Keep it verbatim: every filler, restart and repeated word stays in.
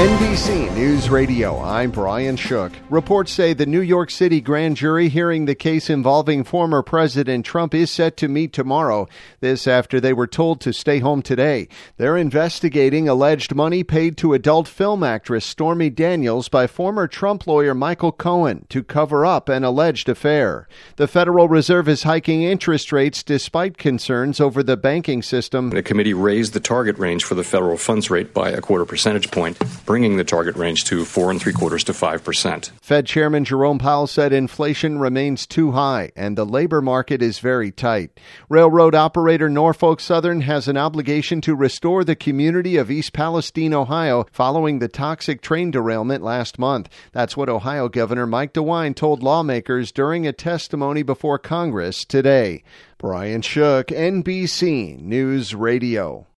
N B C News Radio, I'm Brian Shook. Reports say the New York City grand jury hearing the case involving former President Trump is set to meet tomorrow. This after they were told to stay home today. They're investigating alleged money paid to adult film actress Stormy Daniels by former Trump lawyer Michael Cohen to cover up an alleged affair. The Federal Reserve is hiking interest rates despite concerns over the banking system. The committee raised the target range for the federal funds rate by a quarter percentage point, bringing the target range to four and three quarters to five percent. Fed Chairman Jerome Powell said inflation remains too high and the labor market is very tight. Railroad operator Norfolk Southern has an obligation to restore the community of East Palestine, Ohio, following the toxic train derailment last month. That's what Ohio Governor Mike DeWine told lawmakers during a testimony before Congress today. Brian Shook, N B C News Radio.